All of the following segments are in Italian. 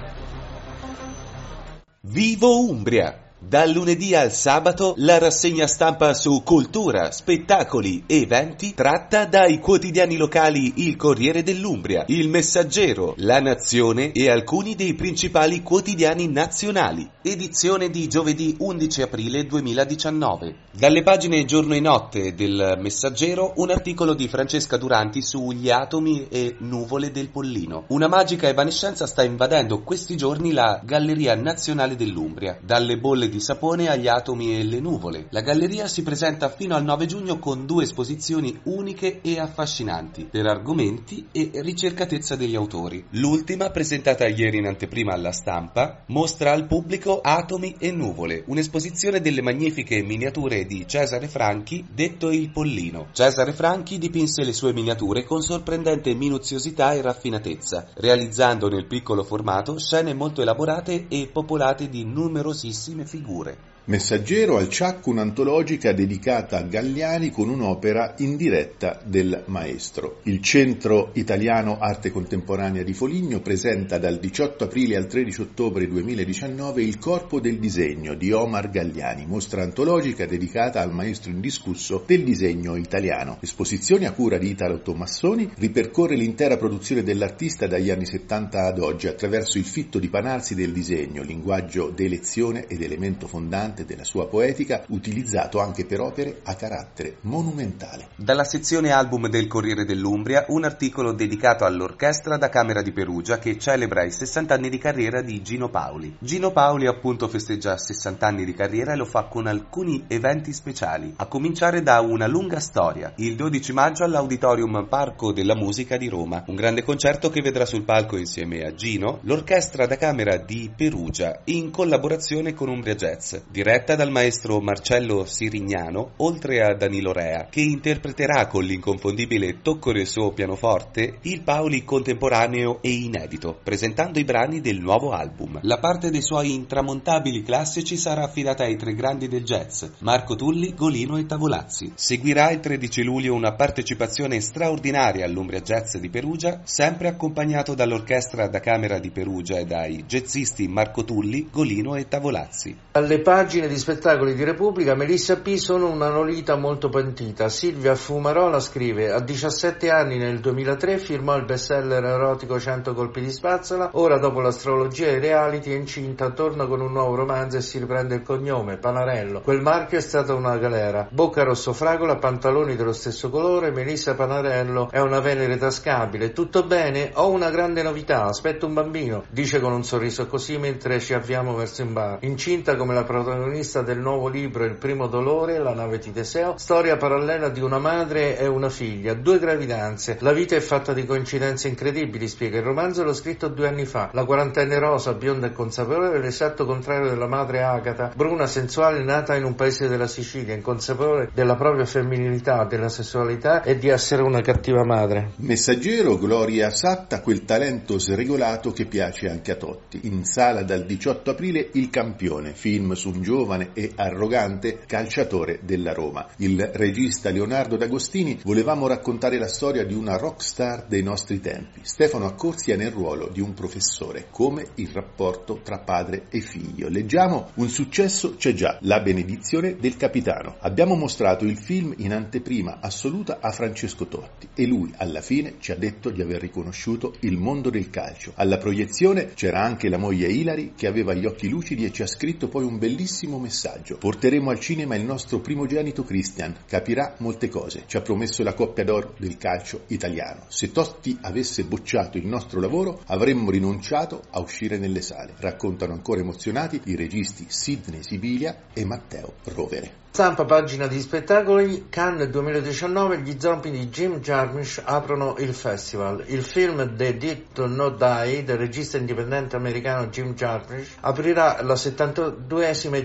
Vivo Umbria! Dal lunedì al sabato la rassegna stampa su cultura, spettacoli e eventi tratta dai quotidiani locali Il Corriere dell'Umbria, Il Messaggero, La Nazione e alcuni dei principali quotidiani nazionali. Edizione di giovedì 11 aprile 2019. Dalle pagine Giorno e Notte del Messaggero un articolo di Francesca Duranti sugli atomi e nuvole del Pollino. Una magica evanescenza sta invadendo questi giorni la Galleria Nazionale dell'Umbria. Dalle bolle di sapone agli atomi e le nuvole. La galleria si presenta fino al 9 giugno con 2 esposizioni uniche e affascinanti per argomenti e ricercatezza degli autori. L'ultima, presentata ieri in anteprima alla stampa, mostra al pubblico Atomi e nuvole, un'esposizione delle magnifiche miniature di Cesare Franchi, detto il Pollino. Cesare Franchi dipinse le sue miniature con sorprendente minuziosità e raffinatezza, realizzando nel piccolo formato scene molto elaborate e popolate di numerosissime figure. Messaggero al Ciacco, un'antologica dedicata a Galliani con un'opera in diretta del maestro. Il Centro Italiano Arte Contemporanea di Foligno presenta dal 18 aprile al 13 ottobre 2019 Il Corpo del Disegno di Omar Galliani, mostra antologica dedicata al maestro indiscusso del disegno italiano. L'esposizione, a cura di Italo Tommassoni, ripercorre l'intera produzione dell'artista dagli anni 70 ad oggi attraverso il fitto dipanarsi del disegno, linguaggio d'elezione ed elemento fondante della sua poetica, utilizzato anche per opere a carattere monumentale. Dalla sezione album del Corriere dell'Umbria un articolo dedicato all'Orchestra da Camera di Perugia che celebra i 60 anni di carriera di Gino Paoli. Gino Paoli appunto festeggia 60 anni di carriera e lo fa con alcuni eventi speciali, a cominciare da una lunga storia. Il 12 maggio all'Auditorium Parco della Musica di Roma, un grande concerto che vedrà sul palco insieme a Gino l'Orchestra da Camera di Perugia in collaborazione con Umbria Jazz, diretta dal maestro Marcello Sirignano, oltre a Danilo Rea, che interpreterà con l'inconfondibile tocco-resò pianoforte il Paoli contemporaneo e inedito, presentando i brani del nuovo album. La parte dei suoi intramontabili classici sarà affidata ai 3 grandi del jazz, Marco Tulli, Golino e Tavolazzi. Seguirà il 13 luglio una partecipazione straordinaria all'Umbria Jazz di Perugia, sempre accompagnato dall'Orchestra da Camera di Perugia e dai jazzisti Marco Tulli, Golino e Tavolazzi. Alle pagine di spettacoli di Repubblica, Melissa P. sono una Lolita molto pentita. Silvia Fumarola scrive: a 17 anni nel 2003 firmò il bestseller erotico 100 colpi di spazzola, ora dopo l'astrologia e i reality è incinta, torna con un nuovo romanzo e si riprende il cognome, Panarello. Quel marchio è stata una galera. Bocca rosso fragola, pantaloni dello stesso colore, Melissa Panarello è una Venere tascabile. Tutto bene? Ho una grande novità, aspetto un bambino, dice con un sorriso così mentre ci avviamo verso un bar. Incinta come la protagonista del nuovo libro Il primo dolore, La nave di Teseo, storia parallela di una madre e una figlia, 2 gravidanze. La vita è fatta di coincidenze incredibili, spiega il romanzo, l'ho scritto 2 anni fa. La quarantenne rosa, bionda e consapevole, è l'esatto contrario della madre Agata, bruna, sensuale, nata in un paese della Sicilia, inconsapevole della propria femminilità, della sessualità e di essere una cattiva madre. Messaggero, Gloria Satta, quel talento sregolato che piace anche a Totti. In sala dal 18 aprile Il Campione, film su un giovane e arrogante calciatore della Roma. Il regista Leonardo D'Agostini: volevamo raccontare la storia di una rockstar dei nostri tempi. Stefano Accorsi è nel ruolo di un professore, come il rapporto tra padre e figlio. Leggiamo: un successo c'è già, La benedizione del capitano. Abbiamo mostrato il film in anteprima assoluta a Francesco Totti e lui alla fine ci ha detto di aver riconosciuto il mondo del calcio. Alla proiezione c'era anche la moglie Ilari che aveva gli occhi lucidi e ci ha scritto poi un bellissimo messaggio: porteremo al cinema il nostro primogenito Christian, capirà molte cose, ci ha promesso la coppia d'oro del calcio italiano. Se Totti avesse bocciato il nostro lavoro avremmo rinunciato a uscire nelle sale, raccontano ancora emozionati i registi Sidney Sibilia e Matteo Rovere. Stampa, pagina di spettacoli. Cannes 2019, gli zombie di Jim Jarmusch aprono il festival. Il film The Dead to Not Die del regista indipendente americano Jim Jarmusch aprirà la 72esima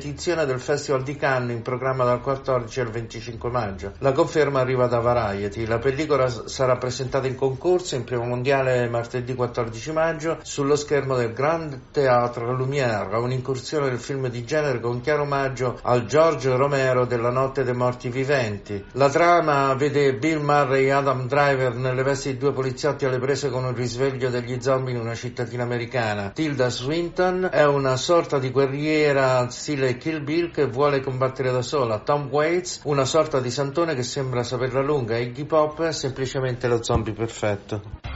competizione del Festival di Cannes in programma dal 14 al 25 maggio. La conferma arriva da Variety. La pellicola sarà presentata in concorso in primo mondiale martedì 14 maggio sullo schermo del Grand Théâtre Lumière, un'incursione del film di genere con chiaro omaggio al George Romero della Notte dei Morti Viventi. La trama vede Bill Murray e Adam Driver nelle vesti di due poliziotti alle prese con un risveglio degli zombie in una cittadina americana. Tilda Swinton è una sorta di guerriera stile Kill Bill che vuole combattere da sola. Tom Waits, una sorta di santone che sembra saperla lunga. Iggy Pop è semplicemente lo zombie perfetto.